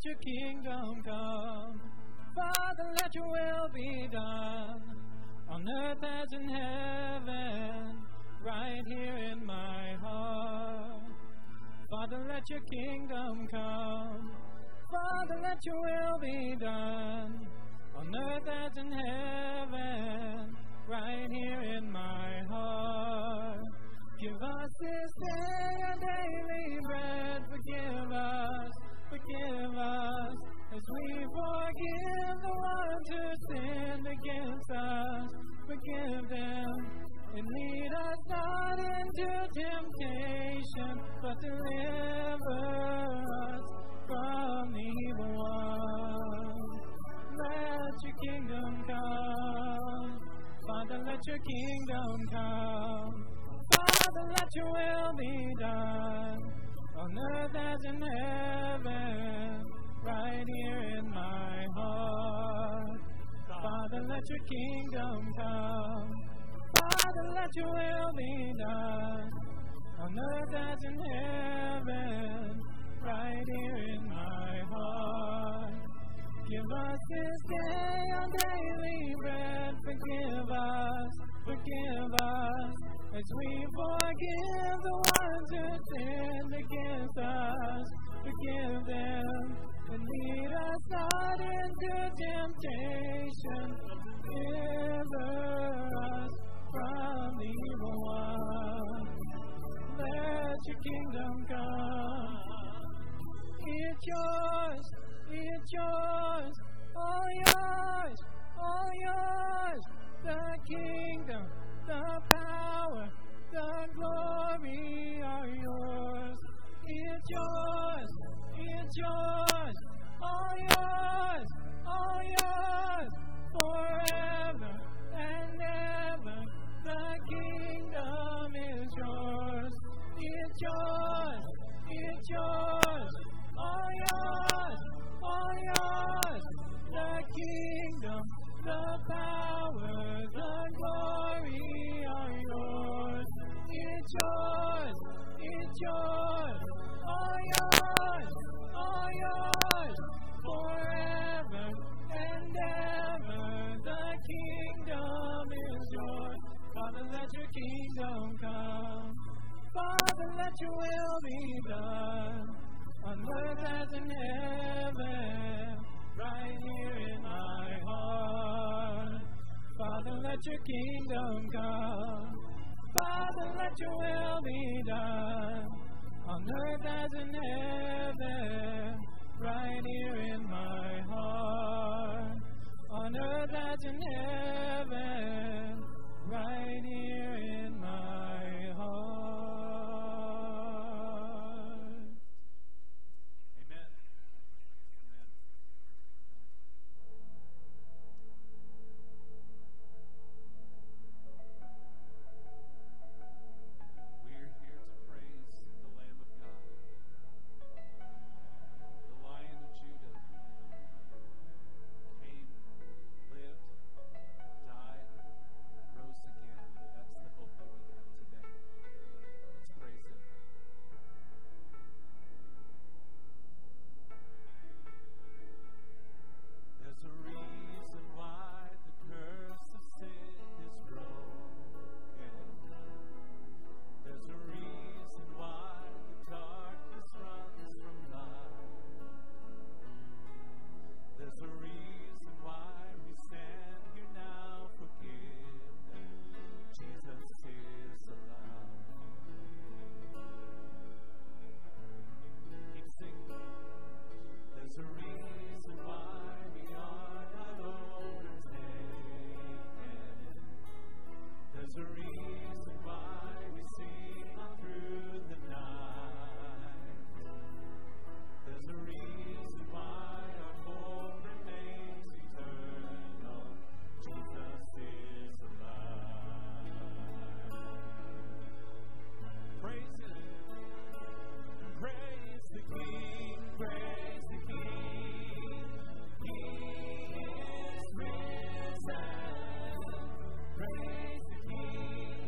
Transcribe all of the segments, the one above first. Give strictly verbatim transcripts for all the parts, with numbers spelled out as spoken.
your kingdom come. Father, let your will be done on earth as in heaven, right here in my heart. Father, let your kingdom come. Father, let your will be done on earth as in heaven, right here in my heart. Give us this day our daily bread. Forgive us, forgive us, as we forgive the ones who sin against us. Forgive them, and lead us not into temptation, but deliver us from the evil one. Let your kingdom come. Father, let your kingdom come. Father, let your will be done on earth as in heaven, right here in my heart. Father, let your kingdom come. Father, let your will be done on earth as in heaven, right here in my heart. Give us this day our daily bread. Forgive us, forgive us, as we forgive the ones who sinned against us. Forgive them, and lead us not into temptation. Deliver us from the evil one. Let your kingdom come. It's yours, it's yours, all yours, all yours. The kingdom, the power, the glory are yours. It's yours, it's yours, all yours, all yours, forever and ever. The kingdom is yours. It's yours, it's yours, all yours, all yours. The kingdom, the power, the glory are yours. It's yours, it's yours, all yours, all yours, forever and ever. The kingdom is yours. Father, let your kingdom come. Father, let your will be done on earth as in heaven, right here in my heart. Father, let your kingdom come. Father, let your will be done on earth as in heaven, right here in my heart. On earth as in heaven, right here in my heart. Amen. Amen. We are here to praise the Lamb of God, the Lion of Judah, came, lived, died, rose again. That's the hope that we have today. Let's praise Him. There's a reason why the curse of sin is broken. There's a reason why the darkness runs from light. There's a reason why we stand here now forgiven. Jesus is alive. Keep singing. There's a reason why we are not overtaken. There's a reason why we sing on through the night. There's a reason why our hope remains eternal. Jesus is alive. Praise Him. Praise the King. Praise the King. He is risen. Praise the King.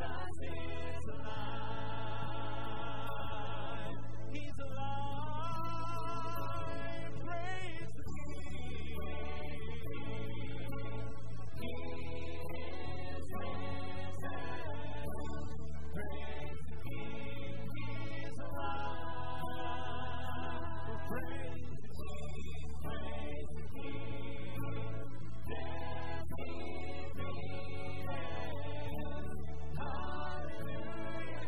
Hallelujah.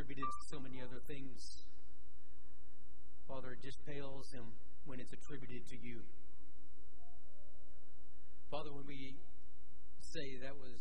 attributed to so many other things. Father, it just pales in when it's attributed to you. Father, when we say that was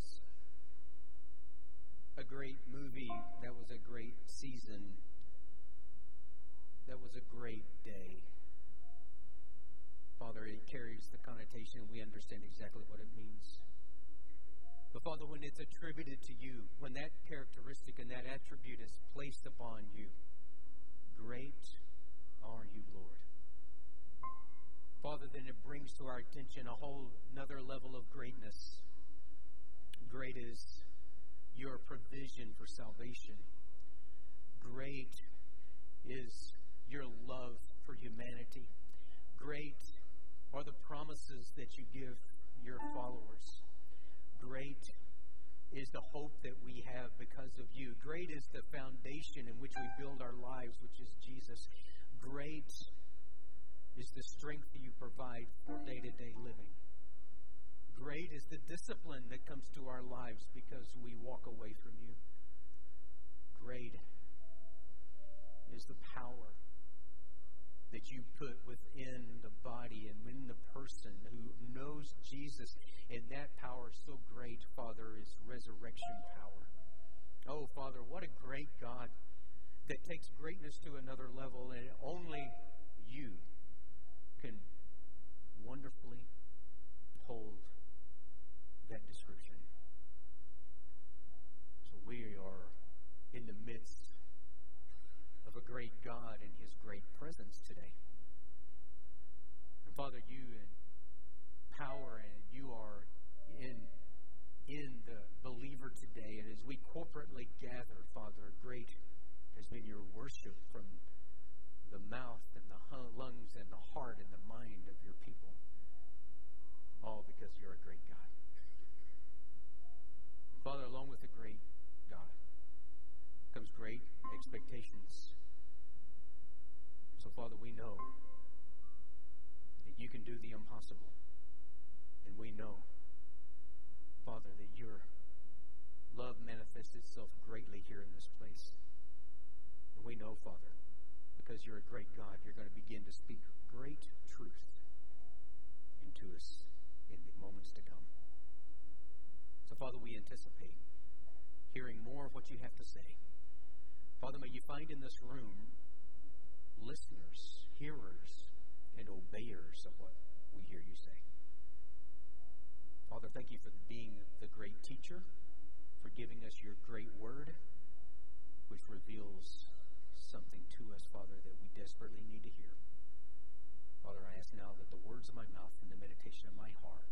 a great movie, that was a great season, that was a great day, Father, it carries the connotation. We understand exactly what it means. But Father, when it's attributed to you, when that characteristic and that attribute is placed upon you, great are you, Lord. Father, then it brings to our attention a whole another level of greatness. Great is your provision for salvation. Great is your love for humanity. Great are the promises that you give your followers. Great is the hope that we have because of you. Great is the foundation in which we build our lives, which is Jesus. Great is the strength that you provide for day-to-day living. Great is the discipline that comes to our lives because we walk away from you. Great is the power that you put within the body and in the person who knows Jesus. And that power so great, Father, is resurrection power. Oh, Father, what a great God that takes greatness to another level, and only you can wonderfully hold that description. So we are in the midst of a great God and his great presence today. And Father, you in power and you are in in the believer today. And as we corporately gather, Father, great has been your worship from the mouth and the lungs and the heart and the mind of your people. All because you're a great God. And Father, along with a great God comes great expectations. So, Father, we know that you can do the impossible. And we know, Father, that your love manifests itself greatly here in this place. And we know, Father, because you're a great God, you're going to begin to speak great truth into us in the moments to come. So, Father, we anticipate hearing more of what you have to say. Father, may you find in this room listeners, hearers, and obeyers of what we hear you say. Father, thank you for being the great teacher, for giving us your great word, which reveals something to us, Father, that we desperately need to hear. Father, I ask now that the words of my mouth and the meditation of my heart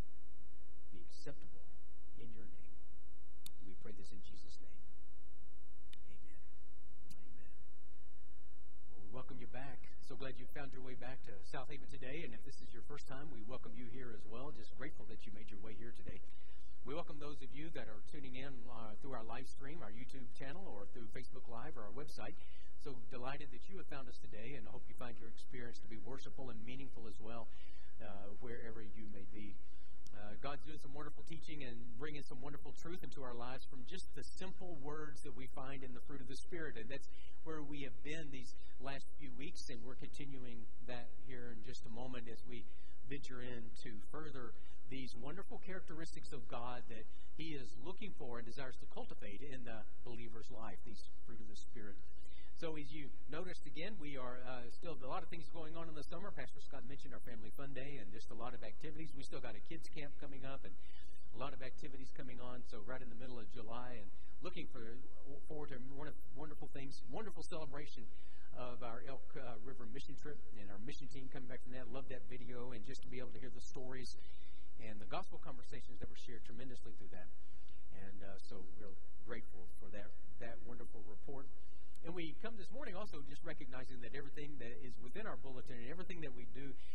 be acceptable in your name. We pray this in Jesus' name. Amen. Amen. Well, we welcome you back. So glad you found your way back to South Haven today. And if this is your first time, we welcome you here as well. Just grateful that you made your way here today. We welcome those of you that are tuning in uh, through our live stream, our YouTube channel, or through Facebook Live or our website. So delighted that you have found us today, and I hope you find your experience to be worshipful and meaningful as well, uh, wherever you may be. Uh, God's doing some wonderful teaching and bringing some wonderful truth into our lives from just the simple words that we find in the fruit of the Spirit. And that's where we have been these last few weeks, and we're continuing that here in just a moment as we venture in to further these wonderful characteristics of God that he is looking for and desires to cultivate in the believer's life, these fruit of the Spirit. So as you noticed again, we are uh, still a lot of things going on in the summer. Pastor Scott mentioned our Family Fun Day and just a lot of activities. We still got a kids camp coming up and a lot of activities coming on. So right in the middle of July, and looking for forward to wonderful things, wonderful celebration of our Elk uh, River mission trip and our mission team coming back from that. Love that video, and just to be able to hear the stories and the gospel conversations that were shared tremendously through that. And uh, so we're grateful for that that wonderful report. And we come this morning also just recognizing that everything that is within our bulletin and everything that we do here at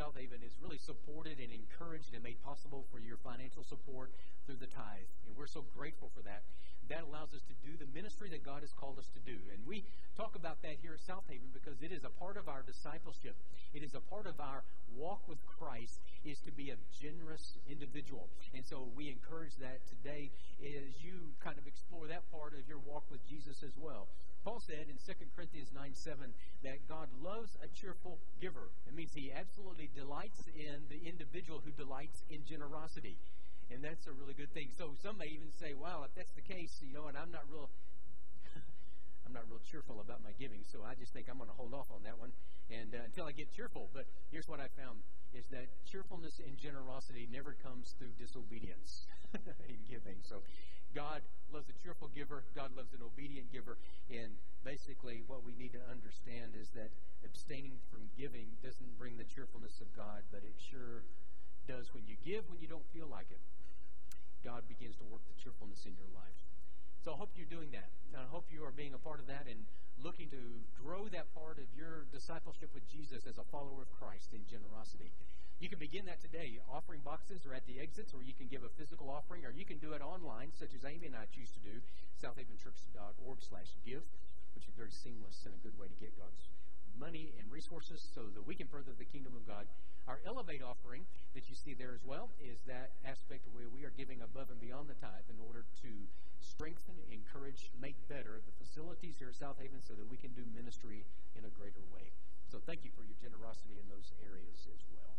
South Haven is really supported and encouraged and made possible for your financial support through the tithe. And we're so grateful for that. That allows us to do the ministry that God has called us to do. And we talk about that here at South Haven because it is a part of our discipleship. It is a part of our walk with Christ is to be a generous individual. And so we encourage that today as you kind of explore that part of your walk with Jesus as well. Paul said in Second Corinthians nine seven that God loves a cheerful giver. It means he absolutely delights in the individual who delights in generosity. And that's a really good thing. So some may even say, wow, if that's the case, you know, and I'm not real I'm not real cheerful about my giving, so I just think I'm going to hold off on that one and uh, until I get cheerful. But here's what I found is that cheerfulness and generosity never comes through disobedience in giving. So God loves a cheerful giver. God loves an obedient giver. And basically what we need to understand is that abstaining from giving doesn't bring the cheerfulness of God, but it sure does when you give when you don't feel like it. God begins to work the cheerfulness in your life. So I hope you're doing that. I hope you are being a part of that and looking to grow that part of your discipleship with Jesus as a follower of Christ in generosity. You can begin that today. Offering boxes are at the exits, or you can give a physical offering, or you can do it online, such as Amy and I choose to do, southavenchurch.org slash give, which is very seamless and a good way to get God's money and resources so that we can further the kingdom of God. Our Elevate offering that you see there as well is that aspect where we are giving above and beyond the tithe in order to strengthen, encourage, make better the facilities here at South Haven so that we can do ministry in a greater way. So thank you for your generosity in those areas as well.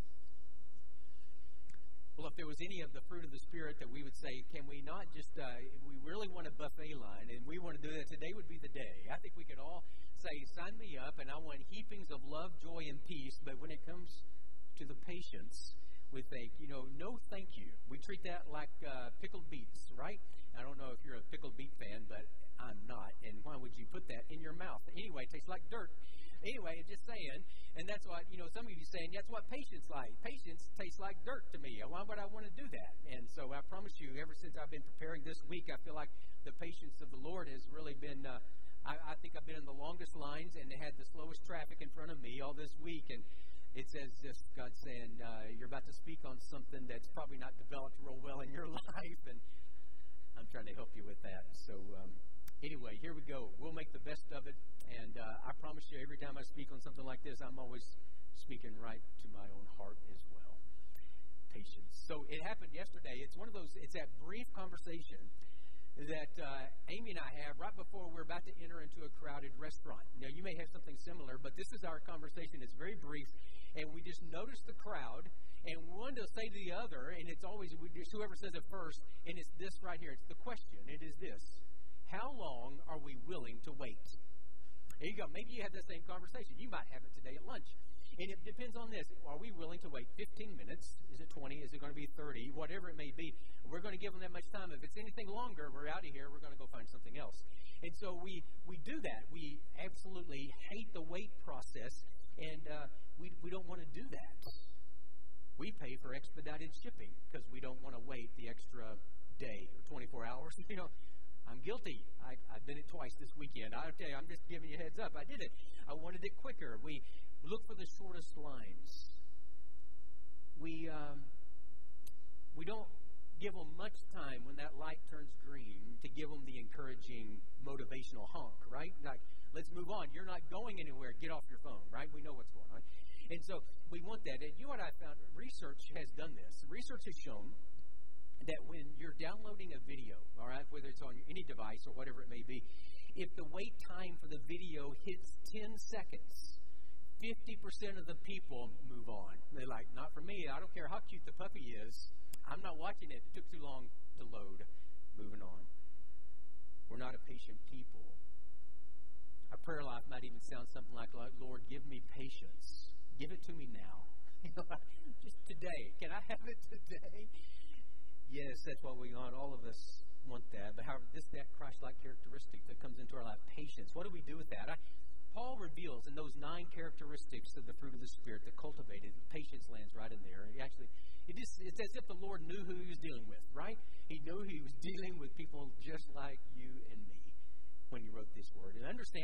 Well, if there was any of the fruit of the Spirit that we would say, can we not just, uh, we really want a buffet line, and we want to do that, today would be the day. I think we could all say, sign me up, and I want heapings of love, joy, and peace, but when it comes to the patience, we think, you know, no thank you. We treat that like uh, pickled beets, right? I don't know if you're a pickled beet fan, but I'm not, and why would you put that in your mouth? Anyway, it tastes like dirt. Anyway, just saying, and that's what, you know, some of you saying, that's what patience like. Patience tastes like dirt to me. Why would I want to do that? And so I promise you, ever since I've been preparing this week, I feel like the patience of the Lord has really been, uh, I, I think I've been in the longest lines and had the slowest traffic in front of me all this week. And it's as if God's saying, uh, you're about to speak on something that's probably not developed real well in your life. And I'm trying to help you with that. So um, anyway, here we go. We'll make the best of it. And uh, I promise you, every time I speak on something like this, I'm always speaking right to my own heart as well. Patience. So it happened yesterday. It's one of those, it's that brief conversation that uh, Amy and I have right before we're about to enter into a crowded restaurant. Now, you may have something similar, but this is our conversation. It's very brief, and we just notice the crowd, and one to say to the other, and it's always we just, whoever says it first, and it's this right here. It's the question. It is this. How long are we willing to wait? There you go. Maybe you had the same conversation. You might have it today at lunch. And it depends on this. Are we willing to wait fifteen minutes? Is it twenty? Is it going to be thirty? Whatever it may be. We're going to give them that much time. If it's anything longer, we're out of here. We're going to go find something else. And so we, we do that. We absolutely hate the wait process, and uh, we, we don't want to do that. We pay for expedited shipping because we don't want to wait the extra day or twenty-four hours. You know, I'm guilty. I, I've done it twice this weekend. I'll tell you, I'm just giving you a heads up. I did it. I wanted it quicker. We look for the shortest lines. We um, we don't give them much time when that light turns green to give them the encouraging motivational honk, right? Like, let's move on. You're not going anywhere. Get off your phone, right? We know what's going on. And so we want that. And you know what I found? Research has done this. Research has shown that when you're downloading a video, all right, whether it's on any device or whatever it may be, if the wait time for the video hits ten seconds, fifty percent of the people move on. They're like, not for me. I don't care how cute the puppy is. I'm not watching it. It took too long to load. Moving on. We're not a patient people. Our prayer life might even sound something like, Lord, give me patience. Give it to me now. You know, just today. Can I have it today? Yes, that's what we want. All of us want that. But however, this that Christ-like characteristic that comes into our life, patience. What do we do with that? I, Paul reveals in those nine characteristics of the fruit of the Spirit that cultivated, patience lands right in there. He actually, it just, it's as if the Lord knew who he was dealing with, right? He knew he was dealing with people just like you and me when he wrote this word. And understand,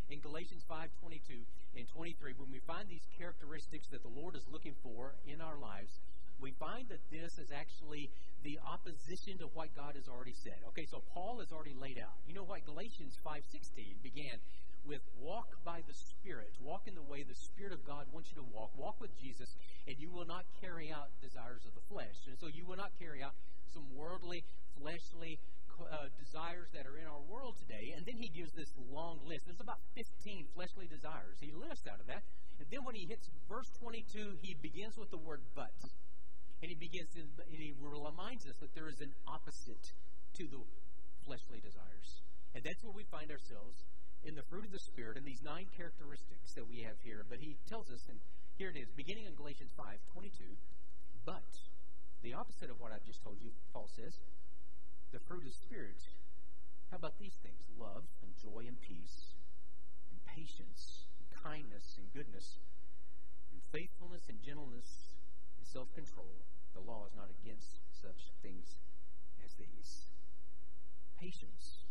in Galatians five twenty-two and twenty-three, when we find these characteristics that the Lord is looking for in our lives, we find that this is actually the opposition to what God has already said. Okay, so Paul has already laid out. You know what? Galatians five sixteen began with walk by the Spirit. Walk in the way the Spirit of God wants you to walk. Walk with Jesus, and you will not carry out desires of the flesh. And so you will not carry out some worldly, fleshly uh, desires that are in our world today. And then he gives this long list. There's about fifteen fleshly desires. He lists out of that. And then when he hits verse twenty-two, he begins with the word but. And he begins to, and he reminds us that there is an opposite to the fleshly desires. And that's where we find ourselves in the fruit of the Spirit, and these nine characteristics that we have here. But he tells us, and here it is, beginning in Galatians five twenty-two, but the opposite of what I've just told you, Paul says, the fruit of the Spirit. How about these things? Love and joy and peace, and patience, and kindness and goodness, and faithfulness and gentleness and self-control. The law is not against such things as these. Patience.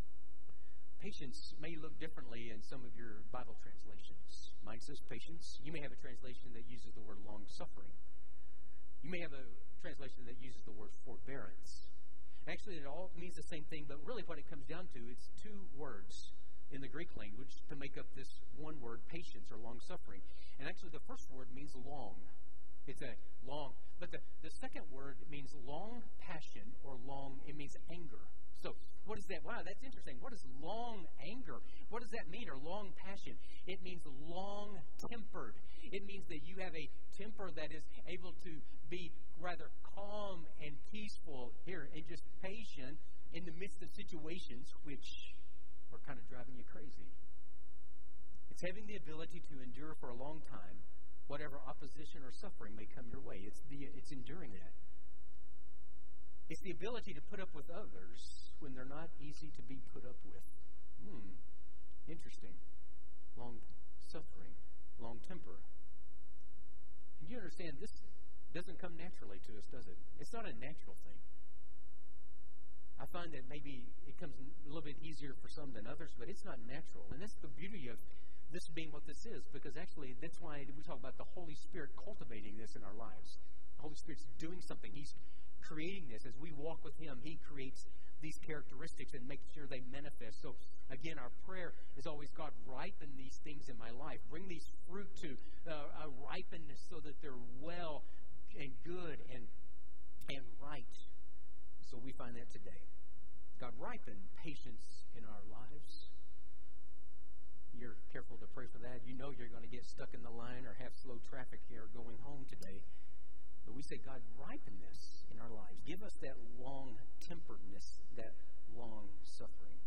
Patience may look differently in some of your Bible translations. Mine says patience. You may have a translation that uses the word long-suffering. You may have a translation that uses the word forbearance. Actually, it all means the same thing, but really what it comes down to, it's two words in the Greek language to make up this one word, patience or long-suffering. And actually, the first word means long. It's a long. But the, the second word means long passion or long, it means anger. So what is that? Wow, that's interesting. What is long anger? What does that mean, or long passion? It means long-tempered. It means that you have a temper that is able to be rather calm and peaceful here and just patient in the midst of situations which are kind of driving you crazy. It's having the ability to endure for a long time whatever opposition or suffering may come your way. It's the it's enduring that. It's the ability to put up with others when they're not easy to be put up with. Hmm. Interesting. Long suffering. Long temper. And you understand, this doesn't come naturally to us, does it? It's not a natural thing. I find that maybe it comes a little bit easier for some than others, but it's not natural. And that's the beauty of this being what this is, because actually that's why we talk about the Holy Spirit cultivating this in our lives. The Holy Spirit's doing something. He's creating this. As we walk with Him, He creates these characteristics and makes sure they manifest. So, again, our prayer is always, God, ripen these things in my life. Bring these fruit to uh, a ripenness so that they're well and good and and right. So we find that today. God, ripen patience in our lives. You're careful to pray for that. You know you're going to get stuck in the line or have slow traffic here going home today. But we say, God, ripen this in our lives. Give us that long-temperedness, that long-suffering.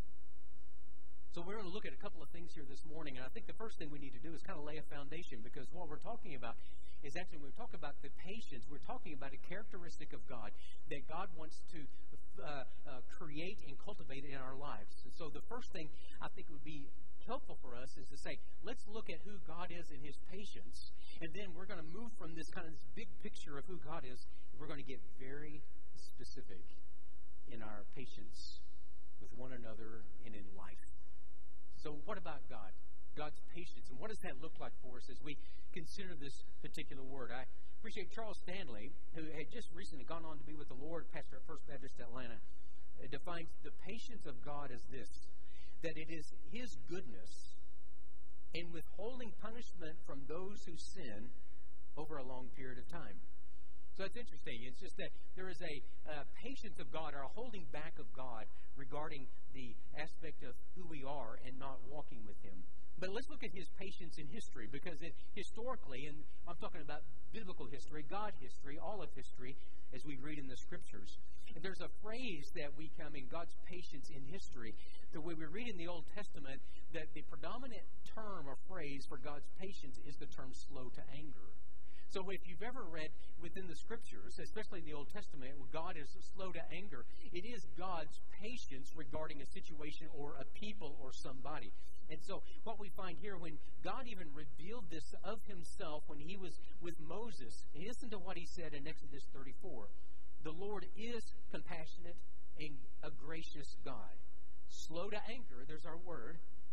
So we're going to look at a couple of things here this morning, and I think the first thing we need to do is kind of lay a foundation, because what we're talking about is actually, when we talk about the patience, we're talking about a characteristic of God that God wants to uh, uh, create and cultivate in our lives. And so the first thing I think would be helpful for us is to say, let's look at who God is in His patience, and then we're going to move from this kind of this big picture of who God is, and we're going to get very specific in our patience with one another and in life. So what about God? God's patience, and what does that look like for us as we consider this particular word? I appreciate Charles Stanley, who had just recently gone on to be with the Lord, pastor at First Baptist Atlanta, uh, defines the patience of God as this: that it is His goodness in withholding punishment from those who sin over a long period of time. So it's interesting. It's just that there is a uh, patience of God, or a holding back of God regarding the aspect of who we are and not walking with Him. But let's look at His patience in history, because it, historically, and I'm talking about biblical history, God history, all of history, as we read in the Scriptures, and there's a phrase that we come in God's patience in history, that when we read in the Old Testament, that the predominant term or phrase for God's patience is the term slow to anger. So if you've ever read within the Scriptures, especially in the Old Testament, where God is slow to anger, it is God's patience regarding a situation or a people or somebody. And so what we find here, when God even revealed this of Himself when He was with Moses, and listen to what He said in Exodus thirty-four. The Lord is compassionate and a gracious God, slow to anger, there's our word,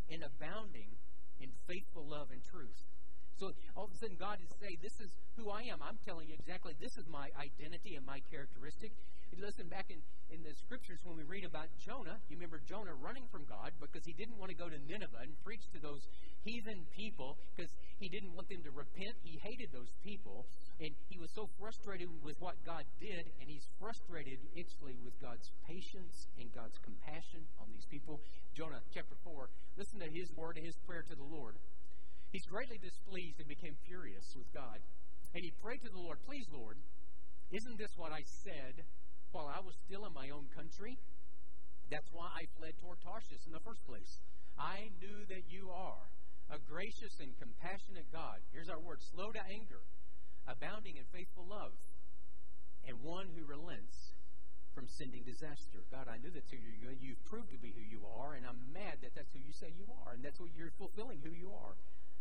and abounding in faithful love and truth. So all of a sudden God is saying, this is who I am. I'm telling you exactly, this is my identity and my characteristic. You listen back in, in the scriptures when we read about Jonah. You remember Jonah running from God because he didn't want to go to Nineveh and preach to those heathen people because he didn't want them to repent. He hated those people. And he was so frustrated with what God did, and he's frustrated actually with God's patience and God's compassion on these people. Jonah chapter four, listen to his word and his prayer to the Lord. He's greatly displeased and became furious with God. And he prayed to the Lord, please, Lord, isn't this what I said while I was still in my own country? That's why I fled toward Tarshish in the first place. I knew that you are a gracious and compassionate God. Here's our word, slow to anger, abounding in faithful love, and one who relents from sending disaster. God, I knew that's who you're good. You've proved to be who you are, and I'm mad that that's who you say you are, and that's what you're fulfilling who you are.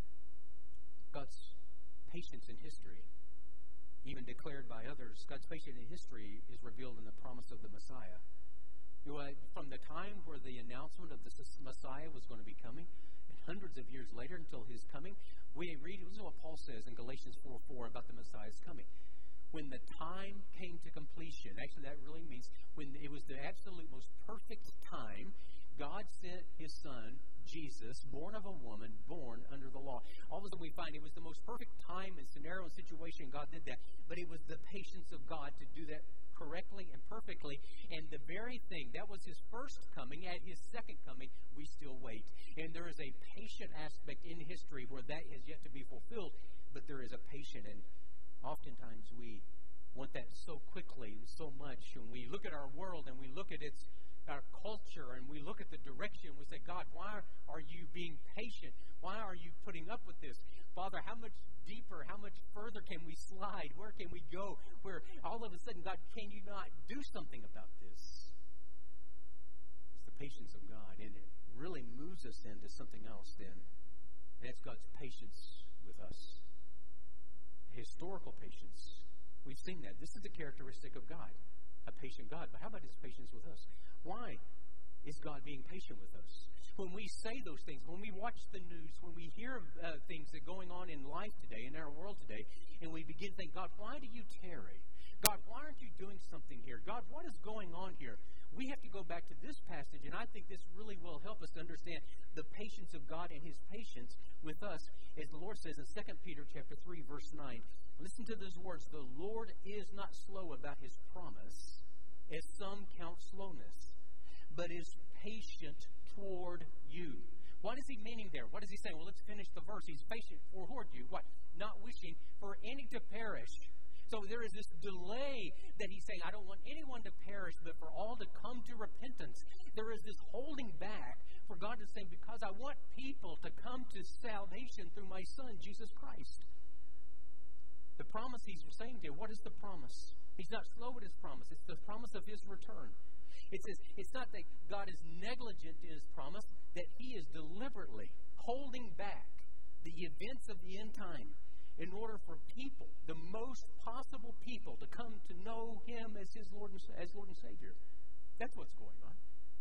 God's patience in history, even declared by others, God's patience in history is revealed in the promise of the Messiah. You know, from the time where the announcement of the Messiah was going to be coming, and hundreds of years later until his coming, we read, this is what Paul says in Galatians four four about the Messiah's coming. When the time came to completion, actually that really means when it was the absolute most perfect time, God sent his son, Jesus, born of a woman, born under the law. All of a sudden we find it was the most perfect time and scenario and situation God did that, but it was the patience of God to do that correctly and perfectly. And the very thing, that was his first coming. At his second coming, we still wait. And there is a patient aspect in history where that is yet to be fulfilled, but there is a patient. And oftentimes we want that so quickly and so much. And we look at our world and we look at its our culture and we look at the direction, we say, God, why are you being patient? Why are you putting up with this? Father, how much deeper, how much further can we slide? Where can we go? Where all of a sudden, God, can you not do something about this? It's the patience of God, and it really moves us into something else then. And it's God's patience with us. Historical patience. We've seen that. This is the characteristic of God, a patient God. But how about his patience with us? Why is God being patient with us? When we say those things, when we watch the news, when we hear uh, things that are going on in life today, in our world today, and we begin to think, God, why do you tarry? God, why aren't you doing something here? God, what is going on here? We have to go back to this passage, and I think this really will help us to understand the patience of God and his patience with us. As the Lord says in Second Peter chapter three, verse nine, listen to those words, the Lord is not slow about his promise, as some count slowness, but is patient toward you. What is he meaning there? What is he saying? Well, let's finish the verse. He's patient toward you. What? Not wishing for any to perish. So there is this delay that he's saying, I don't want anyone to perish, but for all to come to repentance. There is this holding back for God to say, because I want people to come to salvation through my Son, Jesus Christ. The promise he's saying to you, what is the promise? He's not slow with his promise. It's the promise of his return. It says, it's not that God is negligent in his promise, that he is deliberately holding back the events of the end time in order for people, the most possible people, to come to know him as his Lord and, as Lord and Savior. That's what's going on.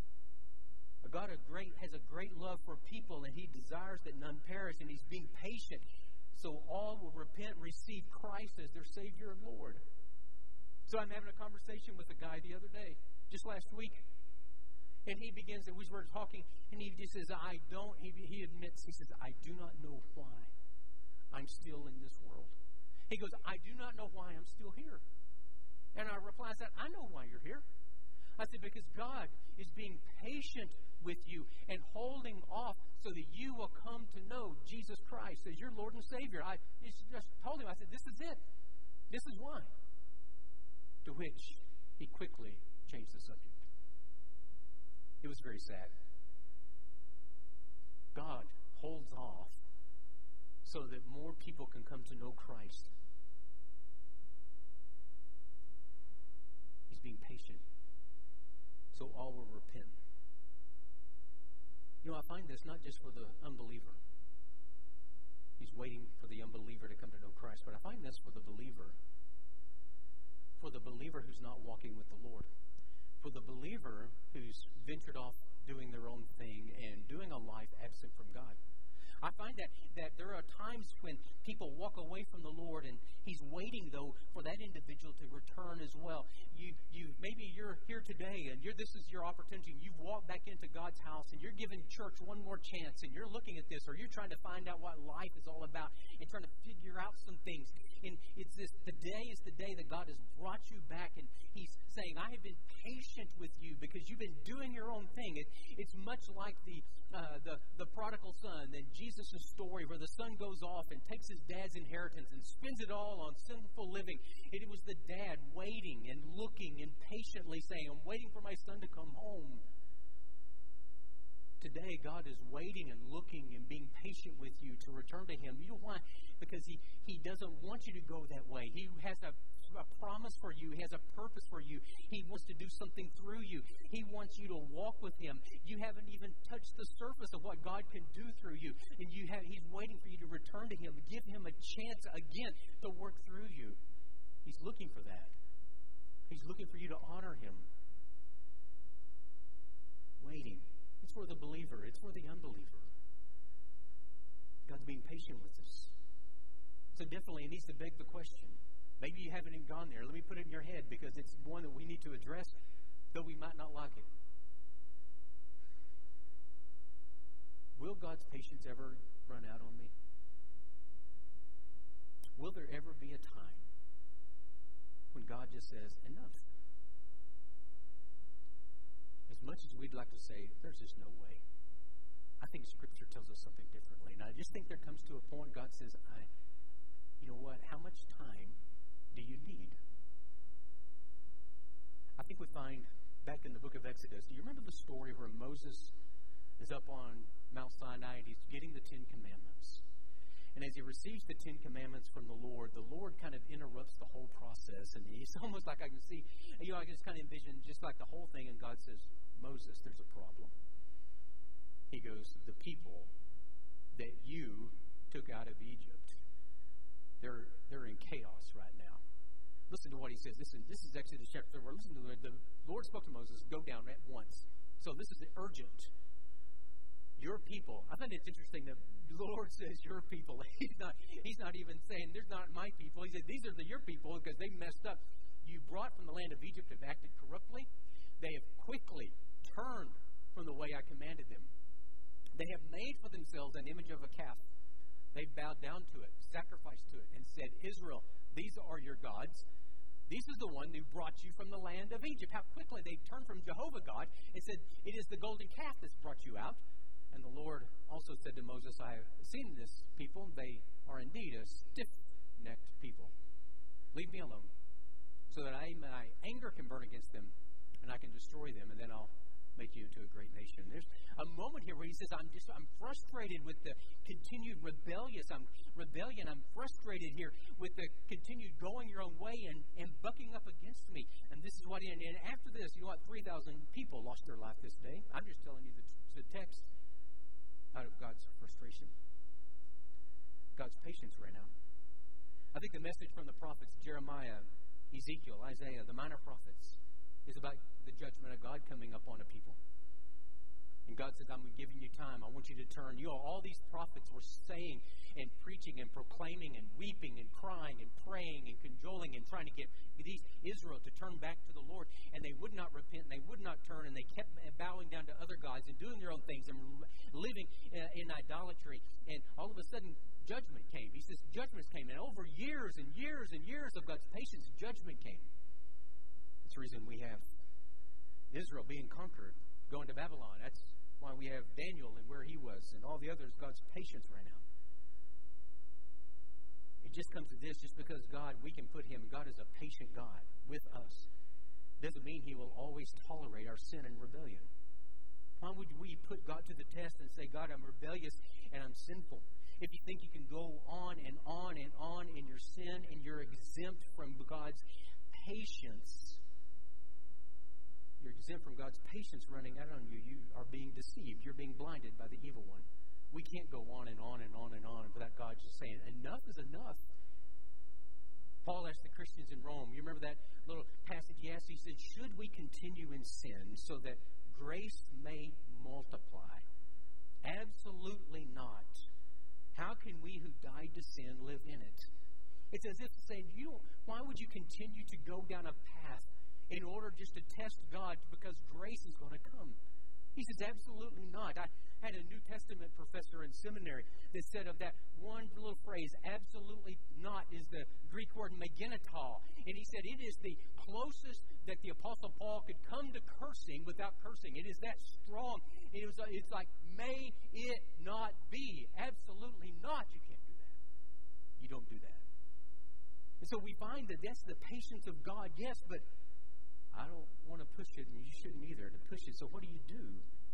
A God a great, has a great love for people, and he desires that none perish, and he's being patient so all will repent and receive Christ as their Savior and Lord. So I'm having a conversation with a guy the other day, just last week. And he begins, and we were talking, and he just says, I don't, he, he admits, he says, I do not know why I'm still in this world. He goes, I do not know why I'm still here. And I reply, I said, I know why you're here. I said, because God is being patient with you and holding off so that you will come to know Jesus Christ as your Lord and Savior. I just told him, I said, this is it. This is why. To which he quickly changed the subject. It was very sad. God holds off so that more people can come to know Christ. He's being patient so all will repent. You know, I find this not just for the unbeliever. He's waiting for the unbeliever to come to know Christ, but I find this for the believer. For the believer who's not walking with the Lord. For the believer who's ventured off doing their own thing and doing a life absent from God. I find that, that there are times when people walk away from the Lord, and He's waiting, though, for that individual to return as well. You, you maybe you're here today, and you're, this is your opportunity. You've walked back into God's house, and you're giving church one more chance, and you're looking at this, or you're trying to find out what life is all about, and trying to figure out some things. And it's this: today is the day that God has brought you back, and He's saying, "I have been patient with you because you've been doing your own thing." It, it's much like the uh, the the prodigal son in Jesus' story, where the son goes off and takes his dad's inheritance and spends it all on sinful living. And it was the dad waiting and looking and patiently saying, "I'm waiting for my son to come home." Today, God is waiting and looking and being patient with you to return to Him. You know why? Because He, he doesn't want you to go that way. He has a, a promise for you. He has a purpose for you. He wants to do something through you. He wants you to walk with Him. You haven't even touched the surface of what God can do through you. And you have, He's waiting for you to return to Him. Give Him a chance again to work through you. He's looking for that. He's looking for you to honor Him. Waiting. It's for the believer. It's for the unbeliever. God's being patient with us. So definitely it needs to beg the question. Maybe you haven't even gone there. Let me put it in your head, because it's one that we need to address, though we might not like it. Will God's patience ever run out on me? Will there ever be a time when God just says, enough? As much as we'd like to say, there's just no way. I think Scripture tells us something differently. And I just think there comes to a point God says, I, you know what, how much time do you need? I think we find back in the book of Exodus, do you remember the story where Moses is up on Mount Sinai and he's getting the Ten Commandments? And as he receives the Ten Commandments from the Lord, the Lord kind of interrupts the whole process. And it's almost like I can see, you know, I can just kind of envision just like the whole thing. And God says, Moses, there's a problem. He goes, the people that you took out of Egypt, they're they're in chaos right now. Listen to what he says. Listen, this is Exodus chapter four. Listen to the, the Lord spoke to Moses, go down at once. So this is urgent. Your people. I find it's interesting that the Lord says your people. He's not He's not even saying there's not my people. He said these are the your people because they messed up. You brought from the land of Egypt have acted corruptly. They have quickly turned from the way I commanded them. They have made for themselves an image of a calf. They've bowed down to it, sacrificed to it, and said, Israel, these are your gods. This is the one who brought you from the land of Egypt. How quickly they turned from Jehovah God and said, it is the golden calf that's brought you out. And the Lord also said to Moses, I have seen this people. They are indeed a stiff-necked people. Leave me alone so that I, my anger can burn against them and I can destroy them, and then I'll make you into a great nation. There's a moment here where he says, I'm just, I'm frustrated with the continued rebellious, I'm rebellion, I'm frustrated here with the continued going your own way and, and bucking up against me. And this is what, and, and after this, you know what, three thousand people lost their life this day. I'm just telling you the, the text out of God's frustration. God's patience ran out. I think the message from the prophets, Jeremiah, Ezekiel, Isaiah, the minor prophets, is about the judgment of God coming upon a people. And God says, I'm giving you time. I want you to turn. You know, all these prophets were saying and preaching and proclaiming and weeping and crying and praying and cajoling and trying to get these Israel to turn back to the Lord. And they would not repent and they would not turn, and they kept bowing down to other gods and doing their own things and living in idolatry. And all of a sudden, judgment came. He says, judgments came. And over years and years and years of God's patience, judgment came. That's the reason we have Israel being conquered, going to Babylon. That's why we have Daniel and where he was, and all the others. God's patience ran out. It just comes to this: just because God, we can put Him, God is a patient God with us, doesn't mean He will always tolerate our sin and rebellion. Why would we put God to the test and say, God, I'm rebellious and I'm sinful? If you think you can go on and on and on in your sin and you're exempt from God's patience, you're exempt from God's patience running out on you. You are being deceived. You're being blinded by the evil one. We can't go on and on and on and on without God just saying, enough is enough. Paul asked the Christians in Rome, you remember that little passage he asked? He said, should we continue in sin so that grace may multiply. Absolutely not. How can we who died to sin live in it? It's as if saying, you don't, why would you continue to go down a path in order just to test God because grace is going to come? He says, absolutely not. I had a New Testament professor in seminary that said of that one little phrase, absolutely not, is the Greek word megenatol. And he said it is the closest that the Apostle Paul could come to cursing without cursing. It is that strong. It was, it's like, may it not be. Absolutely not. You can't do that. You don't do that. And so we find that that's the patience of God, yes, but I don't want to push it, and you shouldn't either, to push it. So what do you do?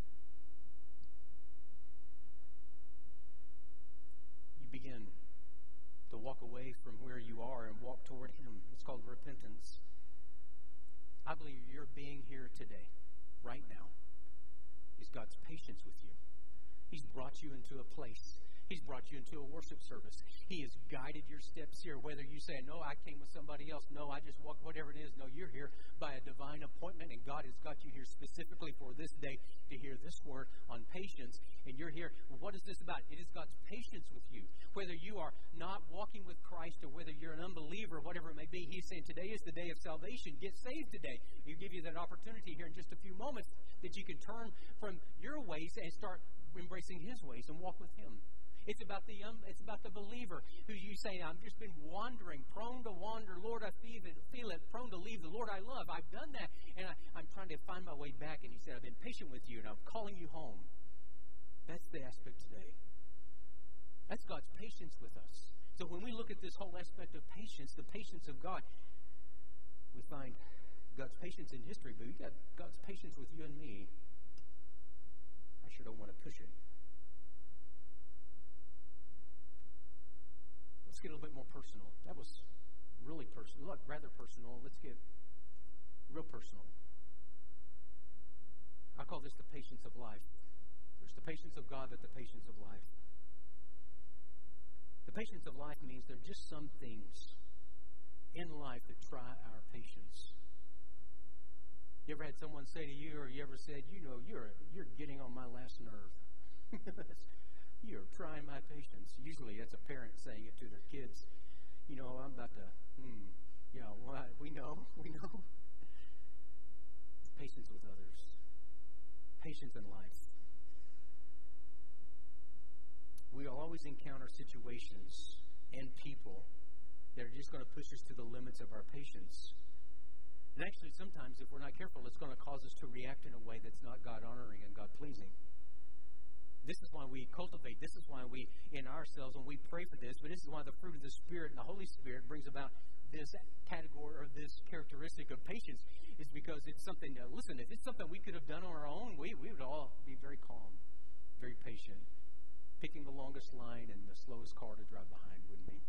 You begin to walk away from where you are and walk toward Him. It's called repentance. I believe your being here today, right now, is God's patience with you. He's brought you into a place. He's brought you into a worship service. He has guided your steps here. Whether you say, no, I came with somebody else. No, I just walked, whatever it is. No, you're here by a divine appointment, and God has got you here specifically for this day to hear this word on patience. And you're here. What is this about? It is God's patience with you. Whether you are not walking with Christ or whether you're an unbeliever, whatever it may be, He's saying today is the day of salvation. Get saved today. He'll give you that opportunity here in just a few moments that you can turn from your ways and start embracing His ways and walk with Him. It's about the um, it's about the believer who you say, I've just been wandering, prone to wander. Lord, I feel it, feel it, prone to leave the Lord I love. I've done that, and I, I'm trying to find my way back. And He said, I've been patient with you, and I'm calling you home. That's the aspect today. That's God's patience with us. So when we look at this whole aspect of patience, the patience of God, we find God's patience in history, but we got God's patience with you and me. I sure don't want to push it. Let's get a little bit more personal. That was really personal. Look, rather personal. Let's get real personal. I call this the patience of life. There's the patience of God, but the patience of life. The patience of life means there are just some things in life that try our patience. You ever had someone say to you, or you ever said, you know, you're you're getting on my last nerve. You're trying my patience. Usually that's a parent saying it to their kids. You know, I'm about to, hmm, yeah, well, we know, we know. Patience with others. Patience in life. We will always encounter situations and people that are just going to push us to the limits of our patience. And actually, sometimes, if we're not careful, it's going to cause us to react in a way that's not God-honoring and God-pleasing. This is why we cultivate. This is why we, in ourselves, when we pray for this, but this is why the fruit of the Spirit and the Holy Spirit brings about this category or this characteristic of patience, is because it's something, uh, listen, if it's something we could have done on our own, we, we would all be very calm, very patient, picking the longest line and the slowest car to drive behind, wouldn't we?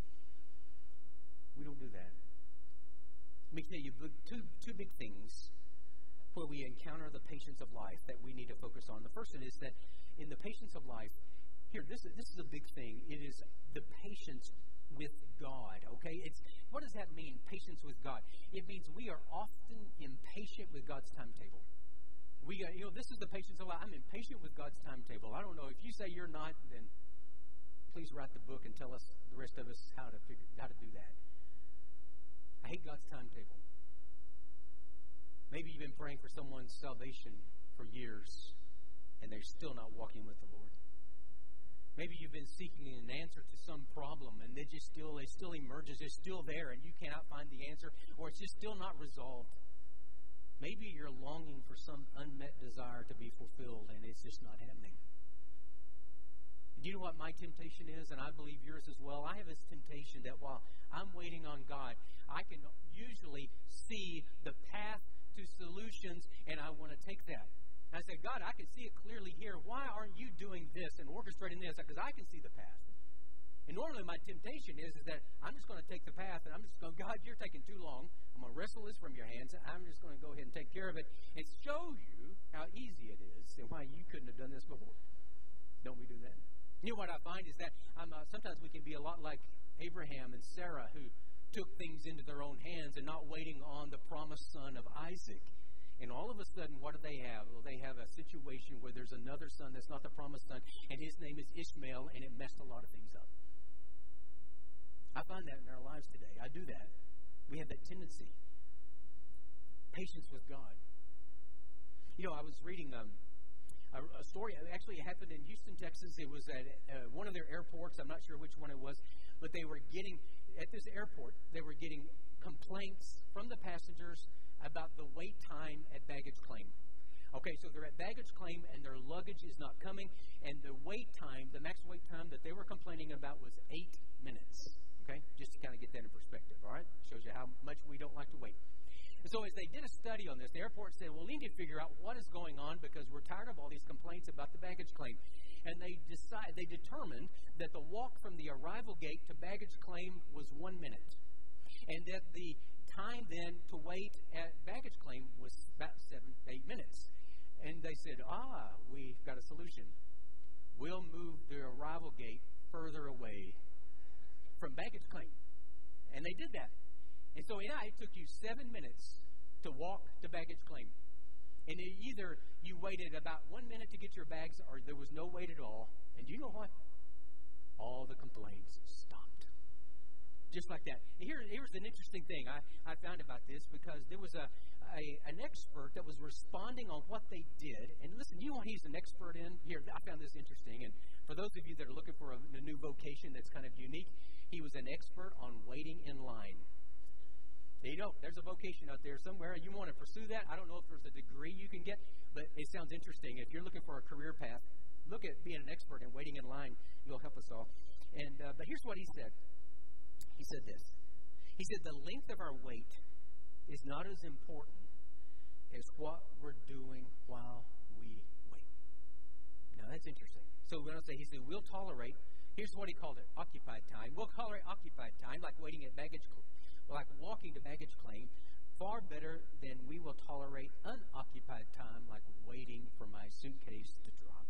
We don't do that. Let me tell you two, two big things where we encounter the patience of life that we need to focus on. The first one is that in the patience of life, here, this is, this is a big thing. It is the patience with God, okay? It's what does that mean, patience with God? It means we are often impatient with God's timetable. We got, you know, this is the patience of life. I'm impatient with God's timetable. I don't know. If you say you're not, then please write the book and tell us, the rest of us, how to figure, how to do that. I hate God's timetable. Maybe you've been praying for someone's salvation for years, and they're still not walking with the Lord. Maybe you've been seeking an answer to some problem, and they just still it still emerges, it's still there, and you cannot find the answer, or it's just still not resolved. Maybe you're longing for some unmet desire to be fulfilled, and it's just not happening. Do you know what my temptation is? And I believe yours as well. I have this temptation that while I'm waiting on God, I can usually see the path to solutions, and I want to take that. And I say, God, I can see it clearly here. Why aren't you doing this and orchestrating this? Because I can see the path. And normally my temptation is, is that I'm just going to take the path, and I'm just going, God, you're taking too long. I'm going to wrestle this from your hands. I'm just going to go ahead and take care of it and show you how easy it is and why you couldn't have done this before. Don't we do that? You know what I find is that I'm, uh, sometimes we can be a lot like Abraham and Sarah, who took things into their own hands and not waiting on the promised son of Isaac. And all of a sudden, what do they have? Well, they have a situation where there's another son that's not the promised son, and his name is Ishmael, and it messed a lot of things up. I find that in our lives today. I do that. We have that tendency. Patience with God. You know, I was reading um, a, a story. Actually, it happened in Houston, Texas. It was at uh, one of their airports. I'm not sure which one it was. But they were getting, at this airport, they were getting complaints from the passengers about the wait time at baggage claim. Okay, so they're at baggage claim and their luggage is not coming. And the wait time, the max wait time that they were complaining about was eight minutes. Okay, just to kind of get that in perspective, all right? Shows you how much we don't like to wait. And so as they did a study on this, the airport said, well, we need to figure out what is going on because we're tired of all these complaints about the baggage claim. And they decide, they determined that the walk from the arrival gate to baggage claim was one minute. And that the time then to wait at baggage claim was about seven, eight minutes. And they said, ah, we've got a solution. We'll move the arrival gate further away from baggage claim. And they did that. And so now it took you seven minutes to walk to baggage claim. And it either you waited about one minute to get your bags or there was no wait at all. And do you know what? All the complaints stopped. Just like that. Here, here's an interesting thing I, I found about this because there was a, a an expert that was responding on what they did. And listen, you know what he's an expert in? Here, I found this interesting. And for those of you that are looking for a, a new vocation that's kind of unique, he was an expert on waiting in line. You know, there's a vocation out there somewhere. You want to pursue that? I don't know if there's a degree you can get, but it sounds interesting. If you're looking for a career path, look at being an expert in waiting in line. You'll help us all. And uh, but here's what he said. He said this. He said, the length of our wait is not as important as what we're doing while we wait. Now, that's interesting. So when I say, he said, we'll tolerate, here's what he called it, occupied time. We'll tolerate occupied time, like waiting at baggage, like walking to baggage claim, far better than we will tolerate unoccupied time, like waiting for my suitcase to drop.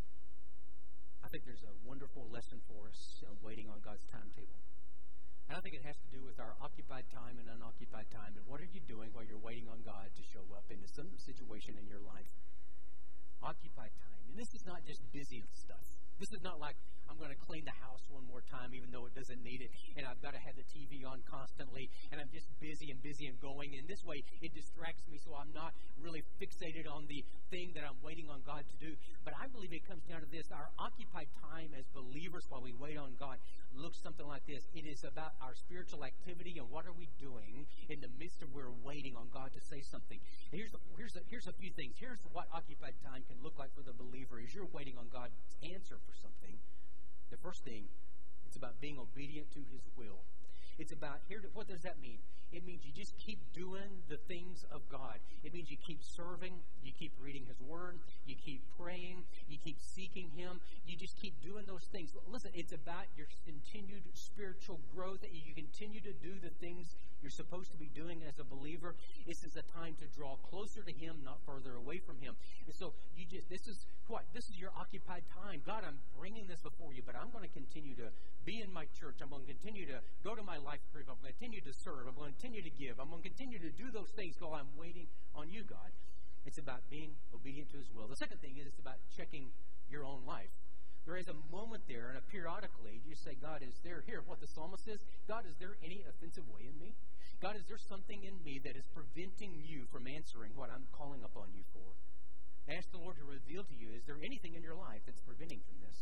I think there's a wonderful lesson for us on waiting on God's timetable. And I think it has to do with our occupied time and unoccupied time. And what are you doing while you're waiting on God to show up into some situation in your life? Occupied time. And this is not just busy stuff. This is not like I'm going to clean the house one more time even though it doesn't need it. And I've got to have the T V on constantly. And I'm just busy and busy and going. And this way it distracts me so I'm not really fixated on the thing that I'm waiting on God to do. But I believe it comes down to this. Our occupied time as believers while we wait on God looks something like this. It is about our spiritual activity and what are we doing in the midst of we're waiting on God to say something. And here's a, here's a, here's a few things. Here's what occupied time can look like for the believer. As you're waiting on God's answer for something, the first thing, it's about being obedient to His will. It's about, here. What does that mean? It means you just keep doing the things of God. It means you keep serving, you keep reading His Word, you keep praying, you keep seeking Him, you just keep doing those things. Listen, it's about your continued spiritual growth, that you continue to do the things you're supposed to be doing as a believer. This is a time to draw closer to Him, not further away from Him. And so you just, this is what? This is your occupied time. God, I'm bringing this before you, but I'm going to continue to be in my church. I'm going to continue to go to my life group. I'm going to continue to serve. I'm going to continue to give. I'm going to continue to do those things while I'm waiting on you, God. It's about being obedient to His will. The second thing is it's about checking your own life. There is a moment there, and a periodically, you say, God, is there, here, what the psalmist says, God, is there any offensive way in me? God, is there something in me that is preventing you from answering what I'm calling upon you for? Ask the Lord to reveal to you, is there anything in your life that's preventing from this?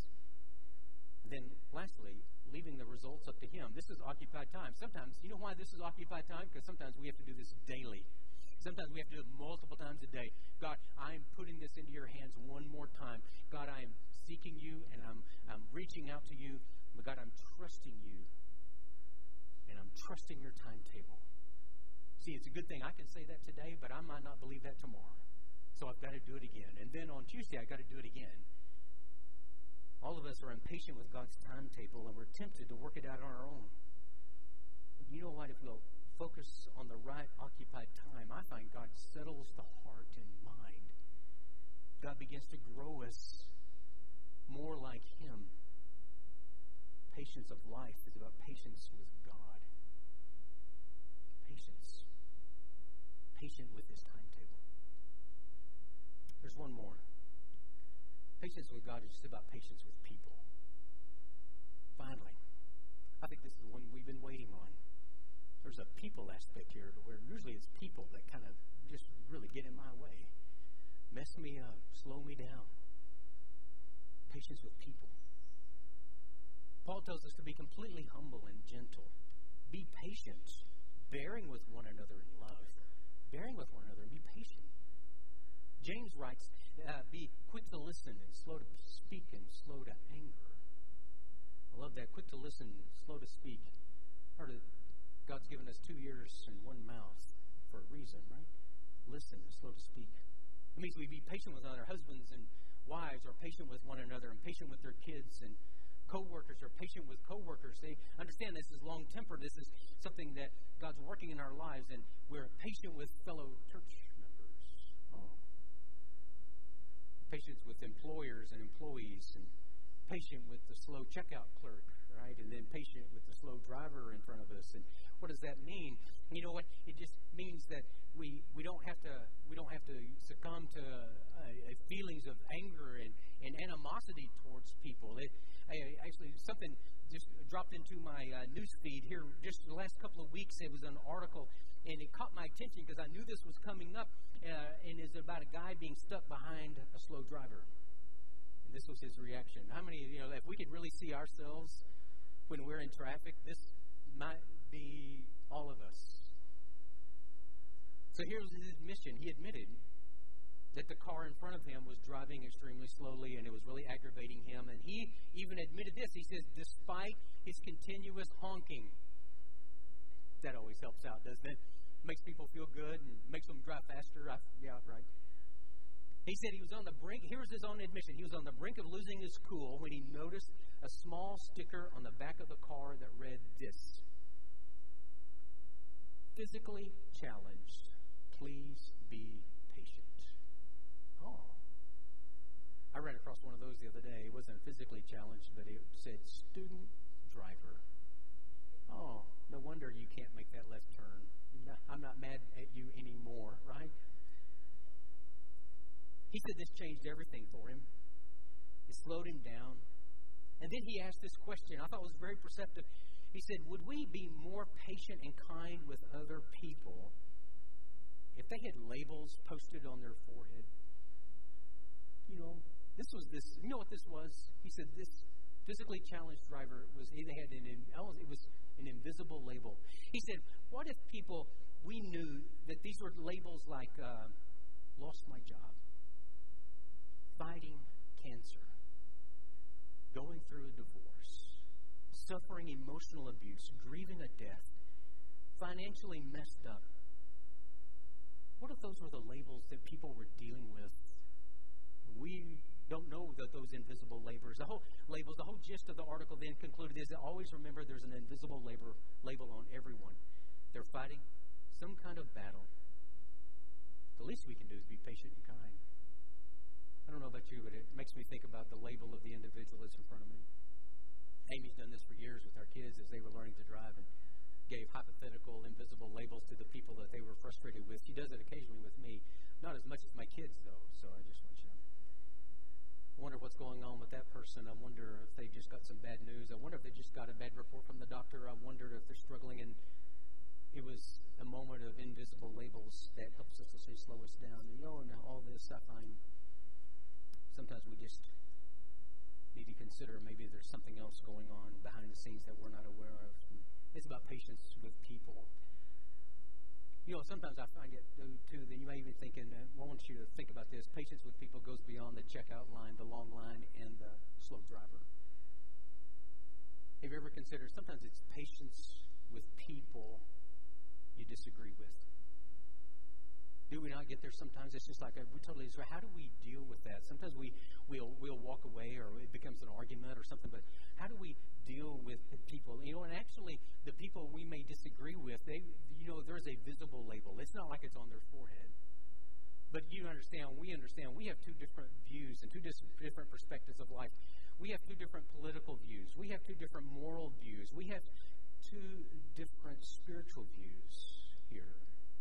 Then, lastly, leaving the results up to Him. This is occupied time. Sometimes, you know why this is occupied time? Because sometimes we have to do this daily. Sometimes we have to do it multiple times a day. God, I'm putting this into your hands one more time. God, I am seeking you, and I'm, I'm reaching out to you. But God, I'm trusting you, and I'm trusting your timetable. See, it's a good thing I can say that today, but I might not believe that tomorrow. So I've got to do it again. And then on Tuesday, I've got to do it again. All of us are impatient with God's timetable, and we're tempted to work it out on our own. You know what? If we'll focus on the right occupied time, I find God settles the heart and mind. God begins to grow us more like Him. Patience of life is about patience with God. Patience. Patient with His timetable. patience with God is just about patience with people. Finally, I think this is the one we've been waiting on. There's a people aspect here where usually it's people that kind of just really get in my way, mess me up, slow me down. Patience with people. Paul tells us to be completely humble and gentle. Be patient, bearing with one another in love. Bearing with one another and be patient. James writes, uh, be quick to listen and slow to speak and slow to anger. I love that. Quick to listen, slow to speak. Heard of God's given us two ears and one mouth for a reason, right? Listen and slow to speak. It means we be patient with other husbands and wives are patient with one another and patient with their kids, and co-workers are patient with co-workers. They understand this is long-tempered. This is something that God's working in our lives, and we're patient with fellow church members. Oh. Patience with employers and employees, and patient with the slow checkout clerk, right? And then patient with the slow driver in front of us. And what does that mean? You know what? It just means that we, we don't have to we don't have to succumb to uh, feelings of anger and, and animosity towards people. It I, actually something just dropped into my uh, news feed here just the last couple of weeks. It was an article, and it caught my attention because I knew this was coming up, uh, and it's about a guy being stuck behind a slow driver. And this was his reaction. How many, you know, if we could really see ourselves when we're in traffic, this might be all of us. So here's his admission. He admitted that the car in front of him was driving extremely slowly, and it was really aggravating him. And he even admitted this. He says, despite his continuous honking, that always helps out, doesn't it? Makes people feel good and makes them drive faster. I, yeah, right. He said he was on the brink. Here's his own admission. He was on the brink of losing his cool when he noticed a small sticker on the back of the car that read this: physically challenged. Please be patient. Oh. I ran across one of those the other day. It wasn't physically challenged, but it said student driver. Oh, no wonder you can't make that left turn. I'm not mad at you anymore, right? He said this changed everything for him. It slowed him down. And then he asked this question. I thought it was very perceptive. He said, would we be more patient and kind with other people if they had labels posted on their forehead? You know, this was this, you know what this was? He said this physically challenged driver was, they had an, it was an invisible label. He said, what if people, we knew that these were labels like, uh, lost my job, fighting cancer, going through a divorce, suffering emotional abuse, grieving a death, financially messed up. What if those were the labels that people were dealing with? We don't know that those invisible labels, the whole labels, the whole gist of the article then concluded is that always remember there's an invisible label, label on everyone. They're fighting some kind of battle. The least we can do is be patient and kind. I don't know about you, but it makes me think about the label of the individual that's in front of me. Amy's done this for years with our kids as they were learning to drive, and gave hypothetical, invisible labels to the people that they were frustrated with. She does it occasionally with me. Not as much as my kids, though, so I just want you to know. I wonder what's going on with that person. I wonder if they just got some bad news. I wonder if they just got a bad report from the doctor. I wonder if they're struggling. And it was a moment of invisible labels that helps us to say, slow us down. And, you know, and all this I find sometimes we just need to consider maybe there's something else going on behind the scenes that we're not aware of. It's about patience with people. You know, sometimes I find it, too, that you may be thinking, I want you to think about this. Patience with people goes beyond the checkout line, the long line, and the slow driver. Have you ever considered, sometimes it's patience with people you disagree with. Do we not get there sometimes? It's just like, we totally, so how do we deal with that? Sometimes we, we'll, we'll walk away or it becomes an argument or something, but how do we deal with people? You know, and actually, the people we may disagree with, they, you know, there's a visible label. It's not like it's on their forehead. But you understand, we understand, we have two different views and two different perspectives of life. We have two different political views. We have two different moral views. We have two different spiritual views here. We don't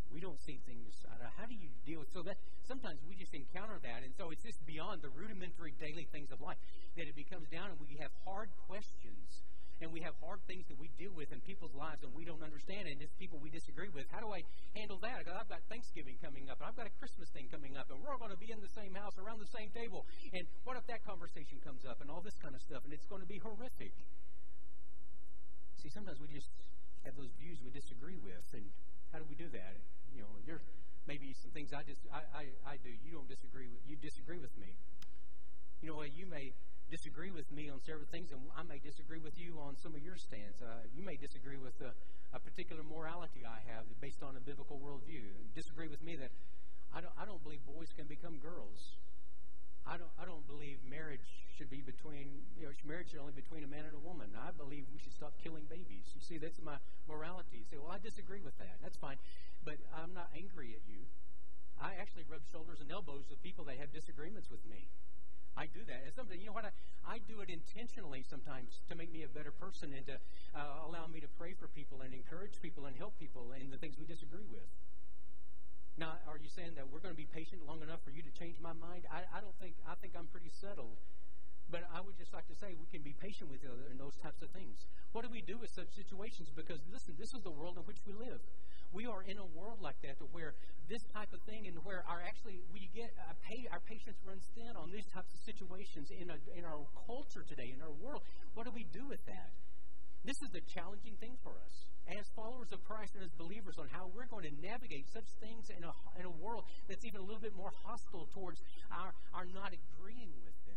see things. I don't know, how do you deal with so that sometimes we just encounter that, and so it's just beyond the rudimentary daily things of life that it becomes down, and we have hard questions, and we have hard things that we deal with in people's lives, and we don't understand, and it's people we disagree with. How do I handle that? I've got Thanksgiving coming up, and I've got a Christmas thing coming up, and we're all going to be in the same house around the same table. And what if that conversation comes up, and all this kind of stuff, and it's going to be horrific? See, sometimes we just have those views we disagree with, and how do we do that? You know, there may be some things I just I, I, I do. You don't disagree with you disagree with me. You know what? You may disagree with me on several things, and I may disagree with you on some of your stance. Uh, you may disagree with a, a particular morality I have based on a biblical worldview. Disagree with me that I don't I don't believe boys can become girls. I don't I don't believe marriage should be between you know marriage should only be between a man and a woman. I believe we should stop killing babies. You see, that's my morality. You say, well, I disagree with that. That's fine, but I'm not angry at you. I actually rub shoulders and elbows with people that have disagreements with me. I do that. It's something, you know what? I, I do it intentionally sometimes to make me a better person and to uh, allow me to pray for people and encourage people and help people in the things we disagree with. Now, are you saying that we're going to be patient long enough for you to change my mind? I, I don't think, I think I'm pretty settled. But I would just like to say we can be patient with each other in those types of things. What do we do with such situations? Because, listen, this is the world in which we live. We are in a world like that to where this type of thing and where our actually we get uh, pay, our patience runs thin on these types of situations in, a, in our culture today, in our world. What do we do with that? This is a challenging thing for us as followers of Christ and as believers on how we're going to navigate such things in a, in a world that's even a little bit more hostile towards our, our not agreeing with them.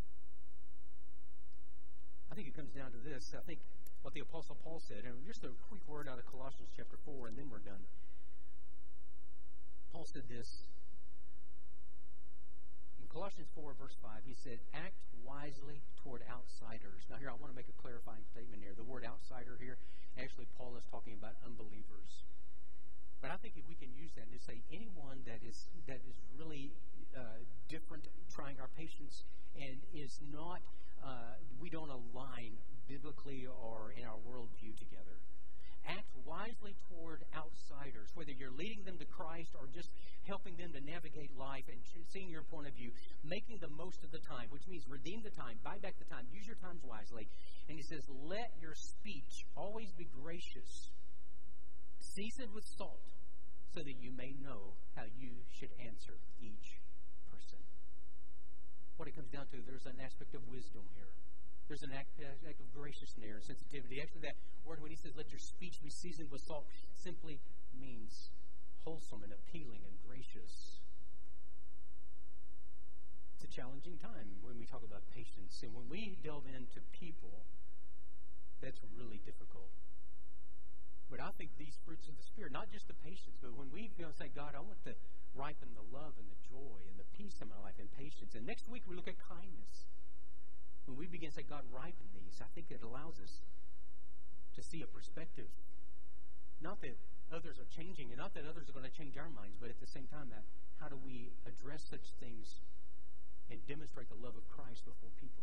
I think it comes down to this. I think what the Apostle Paul said, and just a quick word out of Colossians chapter four, and then we're done. Paul said this. In Colossians four, verse five, he said, act wisely toward outsiders. Now here, I want to make a clarifying statement here. The word outsider here, actually Paul is talking about unbelievers. But I think if we can use that to say anyone that is that is really uh, different, trying our patience, and is not, uh, we don't align biblically or in our worldview together. Act wisely toward outsiders, whether you're leading them to Christ or just helping them to navigate life and seeing your point of view, making the most of the time, which means redeem the time, buy back the time, use your times wisely. And he says, let your speech always be gracious, seasoned with salt, so that you may know how you should answer each person. What it comes down to, there's an aspect of wisdom here. There's an act, act of graciousness and sensitivity. Actually, that word, when he says, let your speech be seasoned with salt, simply means wholesome and appealing and gracious. It's a challenging time when we talk about patience. And when we delve into people, that's really difficult. But I think these fruits of the Spirit, not just the patience, but when we you know, say, God, I want to ripen the love and the joy and the peace in my life and patience. And next week we look at kindness. When we begin to say, God, ripen these, I think it allows us to see a perspective. Not that others are changing, and not that others are going to change our minds, but at the same time, that how do we address such things and demonstrate the love of Christ before people?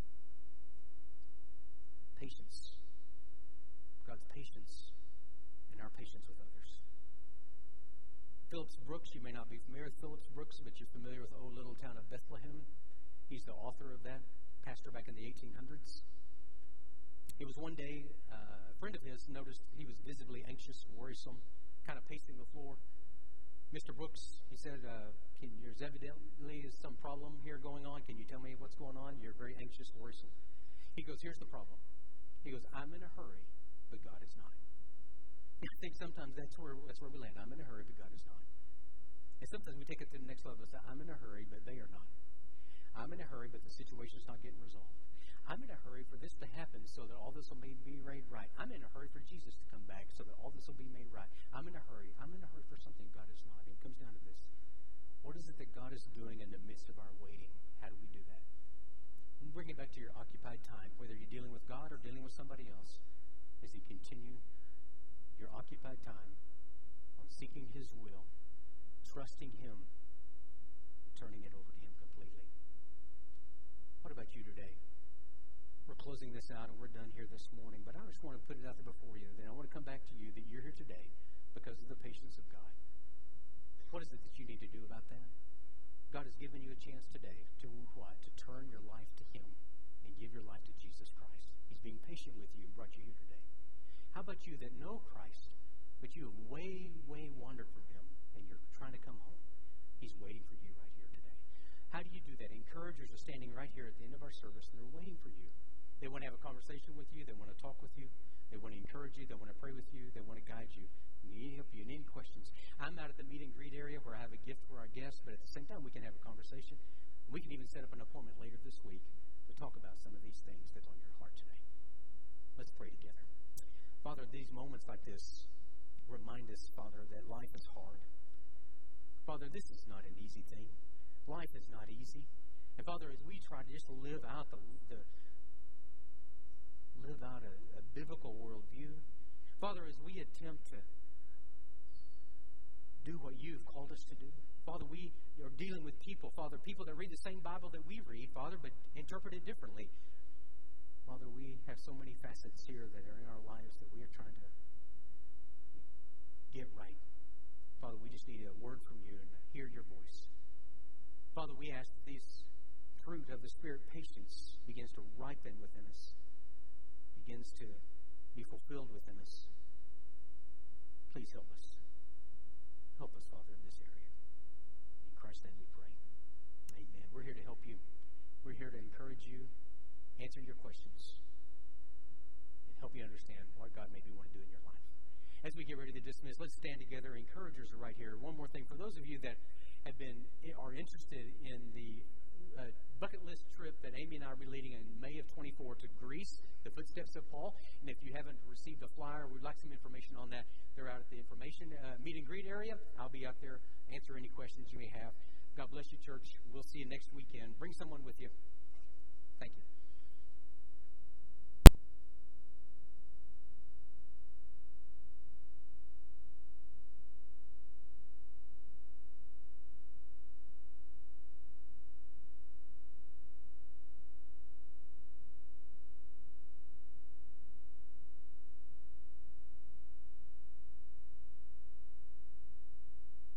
Patience. God's patience and our patience with others. Phillips Brooks, you may not be familiar with Phillips Brooks, but you're familiar with the old little town of Bethlehem. He's the author of that. Pastor back in the eighteen hundreds. It was one day, uh, a friend of his noticed he was visibly anxious, worrisome, kind of pacing the floor. Mister Brooks, he said, uh, can, there's evidently some problem here going on. Can you tell me what's going on? You're very anxious, worrisome. He goes, here's the problem. He goes, I'm in a hurry, but God is not. I think sometimes that's where that's where we land. I'm in a hurry, but God is not. And sometimes we take it to the next level and say, I'm in a hurry, but they are not. I'm in a hurry, but the situation's not getting resolved. I'm in a hurry for this to happen so that all this will be made right. I'm in a hurry for Jesus to come back so that all this will be made right. I'm in a hurry. I'm in a hurry for something God is not. And it comes down to this. What is it that God is doing in the midst of our waiting? How do we do that? And bring it back to your occupied time, whether you're dealing with God or dealing with somebody else, as you continue your occupied time on seeking His will, trusting Him, turning it over to Him completely. What about you today? We're closing this out and we're done here this morning, but I just want to put it out there before you. Then I want to come back to you that you're here today because of the patience of God. God has given you a chance today to what? To turn your life to Him and give your life to Jesus Christ. He's being patient with you and brought you here today. How about you that know Christ, but you have way, way wandered from Him and you're trying to come home? He's waiting for you right here today. How do you do that? Encouragers are standing right here at the end of our service and they're waiting for you. They want to have a conversation with you. They want to talk with you. They want to encourage you. They want to pray with you. They want to guide you. Need help you. Need questions. I'm out at the meet and greet area where I have a gift for our guests, but at the same time we can have a conversation. We can even set up an appointment later this week to talk about some of these things that's on your heart today. Let's pray together. Father, these moments like this remind us, Father, that life is hard. Father, this is not an easy thing. Life is not easy. And Father, as we try to just live out the, the live out a, a biblical worldview, Father, as we attempt to do what you've called us to do, Father, we are dealing with people, Father, people that read the same Bible that we read, Father, but interpret it differently. Father, we have so many facets here that are in our lives that we are trying to get right. Father, we just need a word from you and hear your voice. Father, we ask that this fruit of the Spirit, patience, begins to ripen within us, begins to be fulfilled within us. Please help us. Help us, Father, in this area. In Christ's name we pray. Amen. We're here to help you. We're here to encourage you, answer your questions, and help you understand what God maybe want to do in your life. As we get ready to dismiss, let's stand together. Encouragers are right here. One more thing. For those of you that have been are interested in the uh, bucket list trip that Amy and I will be leading in May of twenty-four to Greece, the Footsteps of Paul. And if you haven't received a flyer, we'd like some information on that. They're out at the information uh, meet and greet area. I'll be out there, answer any questions you may have. God bless you, church. We'll see you next weekend. Bring someone with you. Thank you.